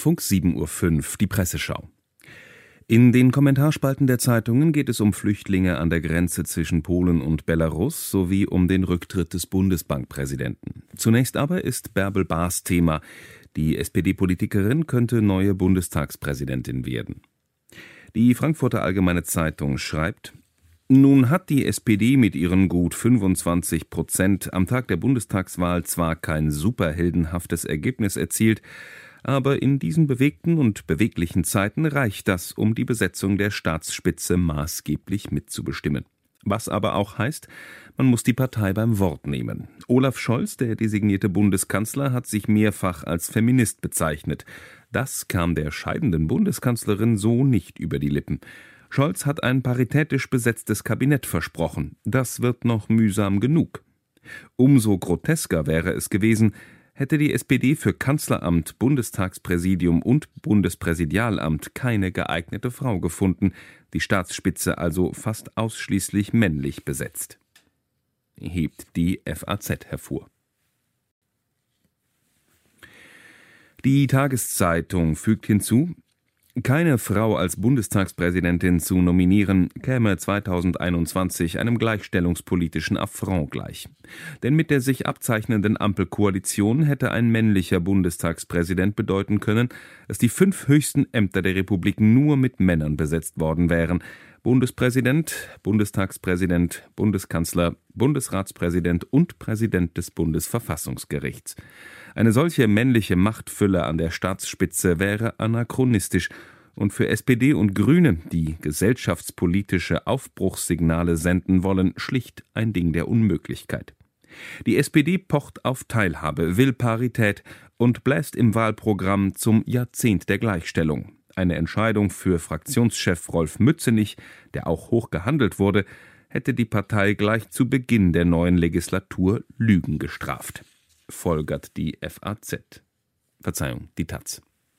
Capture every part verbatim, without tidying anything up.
Deutschlandfunk sieben Uhr fünf, die Presseschau. In den Kommentarspalten der Zeitungen geht es um Flüchtlinge an der Grenze zwischen Polen und Belarus sowie um den Rücktritt des Bundesbankpräsidenten. Zunächst aber ist Bärbel Baas Thema. Die S P D-Politikerin könnte neue Bundestagspräsidentin werden. Die Frankfurter Allgemeine Zeitung schreibt: Nun hat die S P D mit ihren gut fünfundzwanzig Prozent am Tag der Bundestagswahl zwar kein superheldenhaftes Ergebnis erzielt, aber in diesen bewegten und beweglichen Zeiten reicht das, um die Besetzung der Staatsspitze maßgeblich mitzubestimmen. Was aber auch heißt, man muss die Partei beim Wort nehmen. Olaf Scholz, der designierte Bundeskanzler, hat sich mehrfach als Feminist bezeichnet. Das kam der scheidenden Bundeskanzlerin so nicht über die Lippen. Scholz hat ein paritätisch besetztes Kabinett versprochen. Das wird noch mühsam genug. Umso grotesker wäre es gewesen, hätte die S P D für Kanzleramt, Bundestagspräsidium und Bundespräsidialamt keine geeignete Frau gefunden, die Staatsspitze also fast ausschließlich männlich besetzt. Hebt die F A Z hervor. Die Tageszeitung fügt hinzu: Keine Frau als Bundestagspräsidentin zu nominieren, käme zweitausendeinundzwanzig einem gleichstellungspolitischen Affront gleich. Denn mit der sich abzeichnenden Ampelkoalition hätte ein männlicher Bundestagspräsident bedeuten können, dass die fünf höchsten Ämter der Republik nur mit Männern besetzt worden wären: Bundespräsident, Bundestagspräsident, Bundeskanzler, Bundesratspräsident und Präsident des Bundesverfassungsgerichts. Eine solche männliche Machtfülle an der Staatsspitze wäre anachronistisch und für S P D und Grüne, die gesellschaftspolitische Aufbruchssignale senden wollen, schlicht ein Ding der Unmöglichkeit. Die S P D pocht auf Teilhabe, will Parität und bläst im Wahlprogramm zum Jahrzehnt der Gleichstellung. Eine Entscheidung für Fraktionschef Rolf Mützenich, der auch hoch gehandelt wurde, hätte die Partei gleich zu Beginn der neuen Legislatur Lügen gestraft. Folgert die F A Z. Verzeihung, die Taz.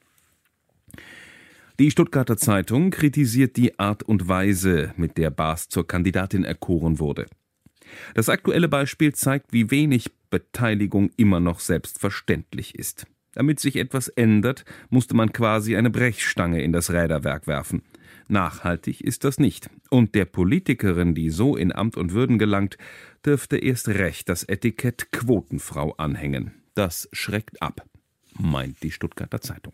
Die Stuttgarter Zeitung kritisiert die Art und Weise, mit der Baas zur Kandidatin erkoren wurde. Das aktuelle Beispiel zeigt, wie wenig Beteiligung immer noch selbstverständlich ist. Damit sich etwas ändert, musste man quasi eine Brechstange in das Räderwerk werfen. Nachhaltig ist das nicht. Und der Politikerin, die so in Amt und Würden gelangt, dürfte erst recht das Etikett Quotenfrau anhängen. Das schreckt ab, meint die Stuttgarter Zeitung.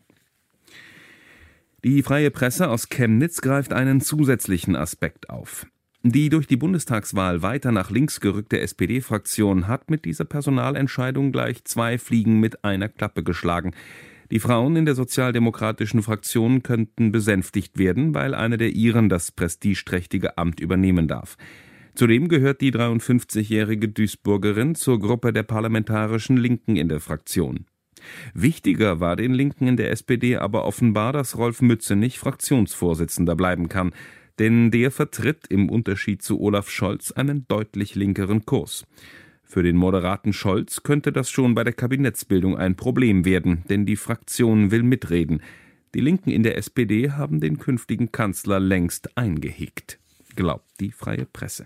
Die Freie Presse aus Chemnitz greift einen zusätzlichen Aspekt auf. Die durch die Bundestagswahl weiter nach links gerückte S P D-Fraktion hat mit dieser Personalentscheidung gleich zwei Fliegen mit einer Klappe geschlagen. Die Frauen in der sozialdemokratischen Fraktion könnten besänftigt werden, weil eine der ihren das prestigeträchtige Amt übernehmen darf. Zudem gehört die dreiundfünfzigjährige Duisburgerin zur Gruppe der parlamentarischen Linken in der Fraktion. Wichtiger war den Linken in der S P D aber offenbar, dass Rolf Mützenich Fraktionsvorsitzender bleiben kann. Denn der vertritt im Unterschied zu Olaf Scholz einen deutlich linkeren Kurs. Für den moderaten Scholz könnte das schon bei der Kabinettsbildung ein Problem werden, denn die Fraktion will mitreden. Die Linken in der S P D haben den künftigen Kanzler längst eingehegt, glaubt die Freie Presse.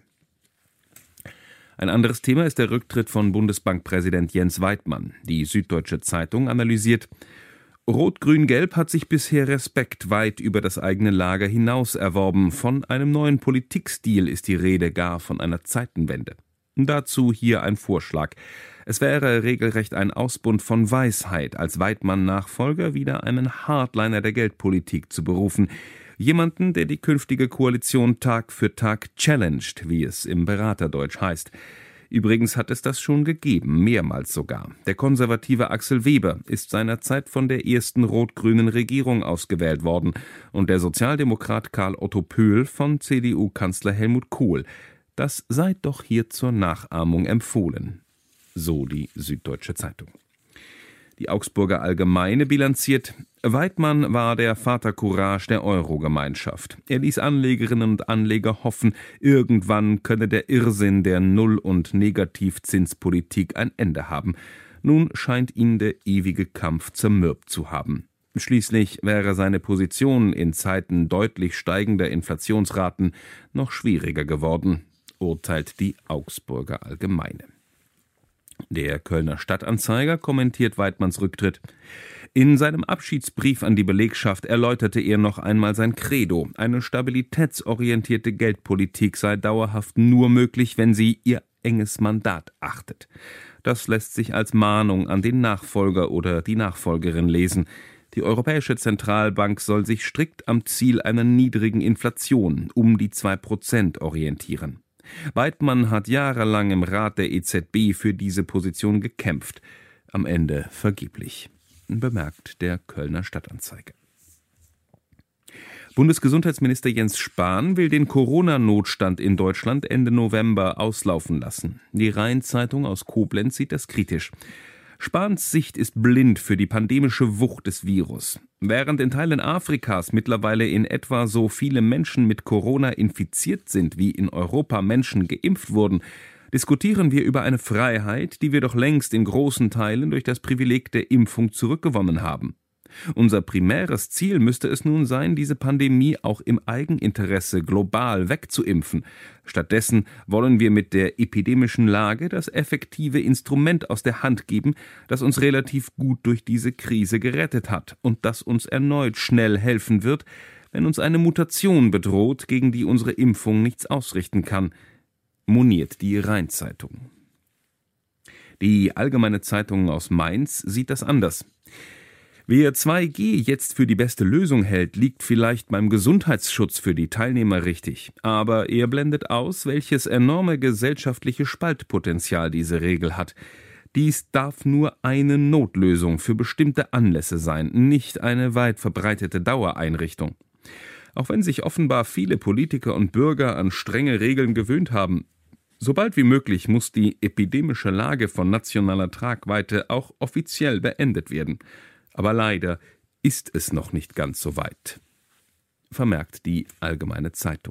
Ein anderes Thema ist der Rücktritt von Bundesbankpräsident Jens Weidmann. Die Süddeutsche Zeitung analysiert: Rot-Grün-Gelb hat sich bisher Respekt weit über das eigene Lager hinaus erworben. Von einem neuen Politikstil ist die Rede, gar von einer Zeitenwende. Dazu hier ein Vorschlag. Es wäre regelrecht ein Ausbund von Weisheit, als Weidmann-Nachfolger wieder einen Hardliner der Geldpolitik zu berufen. Jemanden, der die künftige Koalition Tag für Tag challenged, wie es im Beraterdeutsch heißt. Übrigens hat es das schon gegeben, mehrmals sogar. Der konservative Axel Weber ist seinerzeit von der ersten rot-grünen Regierung ausgewählt worden und der Sozialdemokrat Karl Otto Pöhl von C D U-Kanzler Helmut Kohl. Das sei doch hier zur Nachahmung empfohlen, so die Süddeutsche Zeitung. Die Augsburger Allgemeine bilanziert: Weidmann war der Vater Courage der Euro-Gemeinschaft. Er ließ Anlegerinnen und Anleger hoffen, irgendwann könne der Irrsinn der Null- und Negativzinspolitik ein Ende haben. Nun scheint ihn der ewige Kampf zermürbt zu haben. Schließlich wäre seine Position in Zeiten deutlich steigender Inflationsraten noch schwieriger geworden, urteilt die Augsburger Allgemeine. Der Kölner Stadtanzeiger kommentiert Weidmanns Rücktritt: In seinem Abschiedsbrief an die Belegschaft erläuterte er noch einmal sein Credo: Eine stabilitätsorientierte Geldpolitik sei dauerhaft nur möglich, wenn sie ihr enges Mandat achtet. Das lässt sich als Mahnung an den Nachfolger oder die Nachfolgerin lesen. Die Europäische Zentralbank soll sich strikt am Ziel einer niedrigen Inflation um die zwei Prozent orientieren. Weidmann hat jahrelang im Rat der E Z B für diese Position gekämpft. Am Ende vergeblich, bemerkt der Kölner Stadtanzeiger. Bundesgesundheitsminister Jens Spahn will den Corona-Notstand in Deutschland Ende November auslaufen lassen. Die Rhein-Zeitung aus Koblenz sieht das kritisch. Spahns Sicht ist blind für die pandemische Wucht des Virus. Während in Teilen Afrikas mittlerweile in etwa so viele Menschen mit Corona infiziert sind, wie in Europa Menschen geimpft wurden, diskutieren wir über eine Freiheit, die wir doch längst in großen Teilen durch das Privileg der Impfung zurückgewonnen haben. Unser primäres Ziel müsste es nun sein, diese Pandemie auch im Eigeninteresse global wegzuimpfen. Stattdessen wollen wir mit der epidemischen Lage das effektive Instrument aus der Hand geben, das uns relativ gut durch diese Krise gerettet hat und das uns erneut schnell helfen wird, wenn uns eine Mutation bedroht, gegen die unsere Impfung nichts ausrichten kann, moniert die Rhein-Zeitung. Die Allgemeine Zeitung aus Mainz sieht das anders. Wer zwei G jetzt für die beste Lösung hält, liegt vielleicht beim Gesundheitsschutz für die Teilnehmer richtig. Aber er blendet aus, welches enorme gesellschaftliche Spaltpotenzial diese Regel hat. Dies darf nur eine Notlösung für bestimmte Anlässe sein, nicht eine weit verbreitete Dauereinrichtung. Auch wenn sich offenbar viele Politiker und Bürger an strenge Regeln gewöhnt haben, sobald wie möglich muss die epidemische Lage von nationaler Tragweite auch offiziell beendet werden. Aber leider ist es noch nicht ganz so weit, vermerkt die Allgemeine Zeitung.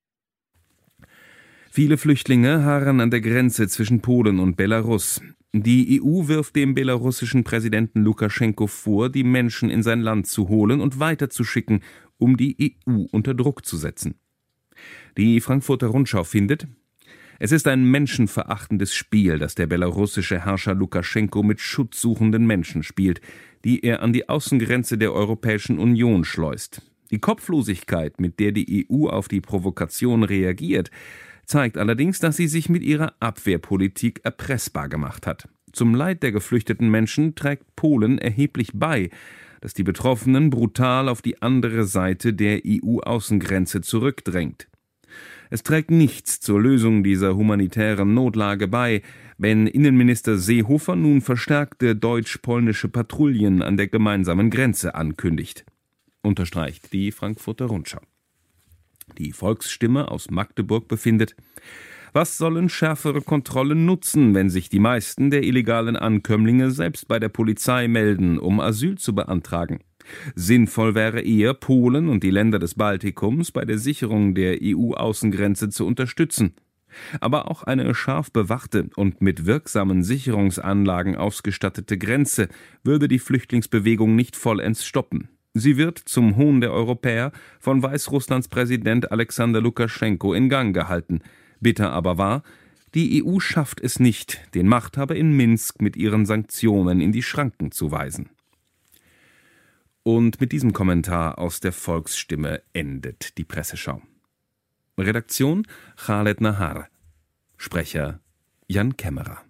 Viele Flüchtlinge harren an der Grenze zwischen Polen und Belarus. Die E U wirft dem belarussischen Präsidenten Lukaschenko vor, die Menschen in sein Land zu holen und weiterzuschicken, um die E U unter Druck zu setzen. Die Frankfurter Rundschau findet: Es ist ein menschenverachtendes Spiel, das der belarussische Herrscher Lukaschenko mit schutzsuchenden Menschen spielt, die er an die Außengrenze der Europäischen Union schleust. Die Kopflosigkeit, mit der die E U auf die Provokation reagiert, zeigt allerdings, dass sie sich mit ihrer Abwehrpolitik erpressbar gemacht hat. Zum Leid der geflüchteten Menschen trägt Polen erheblich bei, dass die Betroffenen brutal auf die andere Seite der E U-Außengrenze zurückdrängt. Es trägt nichts zur Lösung dieser humanitären Notlage bei, wenn Innenminister Seehofer nun verstärkte deutsch-polnische Patrouillen an der gemeinsamen Grenze ankündigt, unterstreicht die Frankfurter Rundschau. Die Volksstimme aus Magdeburg befindet: Was sollen schärfere Kontrollen nutzen, wenn sich die meisten der illegalen Ankömmlinge selbst bei der Polizei melden, um Asyl zu beantragen? Sinnvoll wäre eher, Polen und die Länder des Baltikums bei der Sicherung der E U-Außengrenze zu unterstützen. Aber auch eine scharf bewachte und mit wirksamen Sicherungsanlagen ausgestattete Grenze würde die Flüchtlingsbewegung nicht vollends stoppen. Sie wird zum Hohn der Europäer von Weißrusslands Präsident Alexander Lukaschenko in Gang gehalten. Bitter aber wahr: Die E U schafft es nicht, den Machthaber in Minsk mit ihren Sanktionen in die Schranken zu weisen. Und mit diesem Kommentar aus der Volksstimme endet die Presseschau. Redaktion Khaled Nahar. Sprecher Jan Kämmerer.